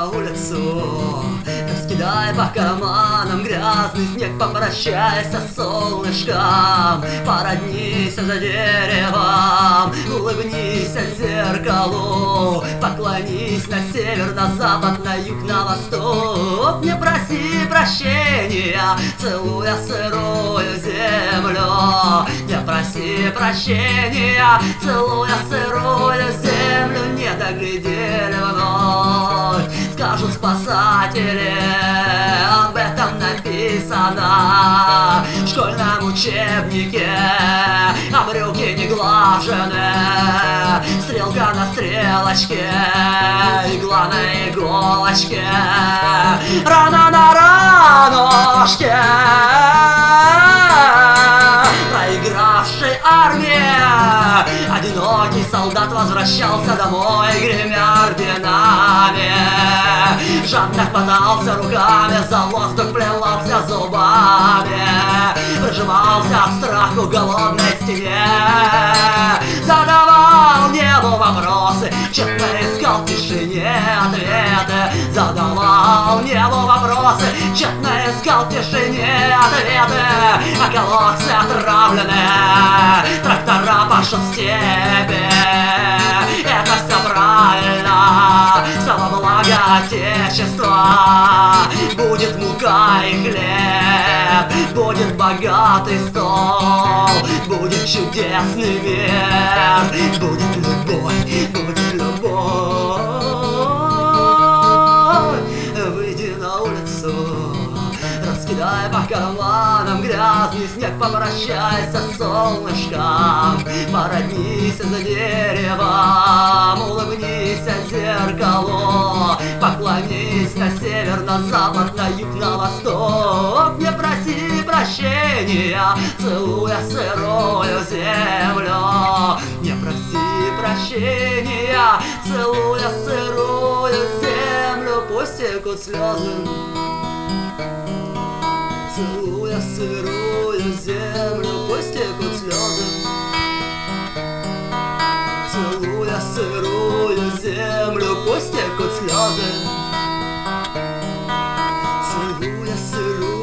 на улицу, раскидай по карманам грязный снег, попрощайся с солнышком, породнись за деревом, улыбнись зеркалу, поклонись на север, на запад, на юг, на восток. Не проси прощения, целуя сырую землю. Не проси прощения, целуя сырую землю. Не доглядели вновь, скажут спасатели, об этом написано в школьном учебнике. А брюки не глажены, стрелка на стрелочке, игла на иголочке, рана на ранушке. Проигравшей армии одинокий солдат возвращался домой, гремя орденами. Жадно хватался руками за воздух, плевался зубами, прижимался от страху к голодной стене, задавал небу вопросы, тщетно искал в тишине ответы. Задавал небу вопросы, тщетно искал в тишине ответы. А колодцы отравлены, трактора пашут в степи. Это все правильно, все во благо Отечества. Будет мука и хлеб, будет богатый стол, будет чудесный мир, будет любовь, будет любовь. Выйди на улицу, раскидай по карманам грязный снег, попрощайся с солнышком, породнись за деревом, улыбнись зеркалу, поклонись на север, на запад, на юг, на восток. Не проси прощения, целуя сырую землю. Не проси прощения, целуя сырую землю. Пусть текут слезы, целуя сырую землю. Пусть текут слезы, целуя сырую землю. Пусть текут слезы, целуя сырую